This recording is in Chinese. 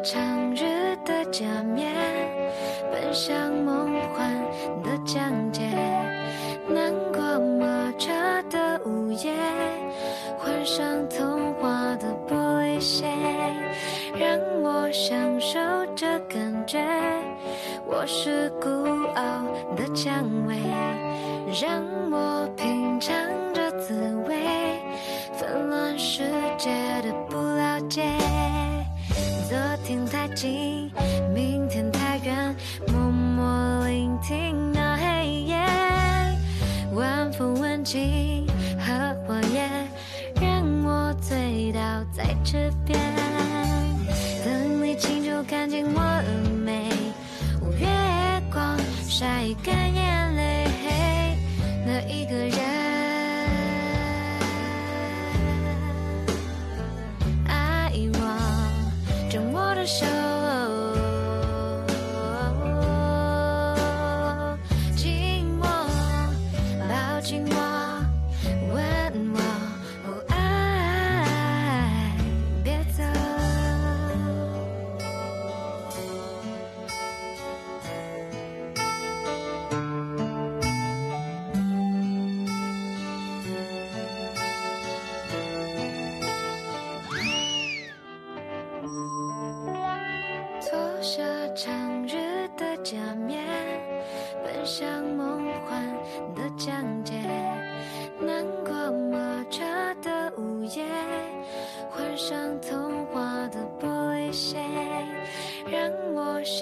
长日的假面，奔向梦幻的疆界。难过莫测的午夜，换上童话的玻璃鞋，让我享受这感觉。我是孤傲的蔷薇，让我品尝这滋味。纷乱世界的不了解，昨天太近，明天太远，默默聆听那黑夜，晚风吻尽和花叶，让我醉倒在这边。等你清楚看见我的美，月光晒干眼泪，那一个人爱我，牵我的手，紧我，抱紧我，吻我，哦爱，别走。脱下长日的假面，奔向梦幻的疆界。难过莫测的午夜，换上童话